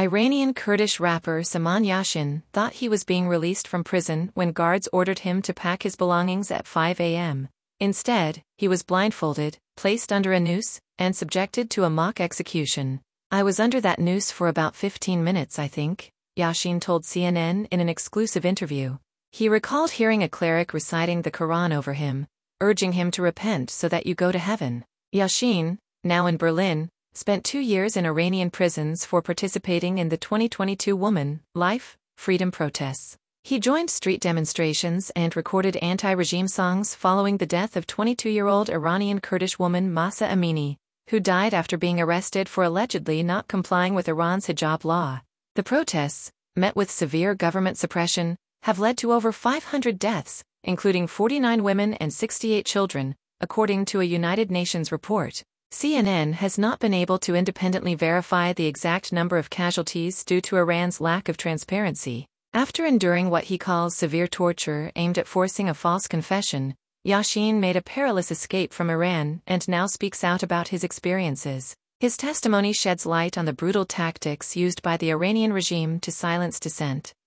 Iranian Kurdish rapper Saman Yashin thought he was being released from prison when guards ordered him to pack his belongings at 5 a.m. Instead, he was blindfolded, placed under a noose, and subjected to a mock execution. "I was under that noose for about 15 minutes, I think," Yashin told CNN in an exclusive interview. He recalled hearing a cleric reciting the Quran over him, urging him to repent so that you go to heaven. Yashin, now in Berlin, spent 2 years in Iranian prisons for participating in the 2022 Woman, Life, Freedom protests. He joined street demonstrations and recorded anti-regime songs following the death of 22-year-old Iranian Kurdish woman Mahsa Amini, who died after being arrested for allegedly not complying with Iran's hijab law. The protests, met with severe government suppression, have led to over 500 deaths, including 49 women and 68 children, according to a United Nations report. CNN has not been able to independently verify the exact number of casualties due to Iran's lack of transparency. After enduring what he calls severe torture aimed at forcing a false confession, Yashin made a perilous escape from Iran and now speaks out about his experiences. His testimony sheds light on the brutal tactics used by the Iranian regime to silence dissent.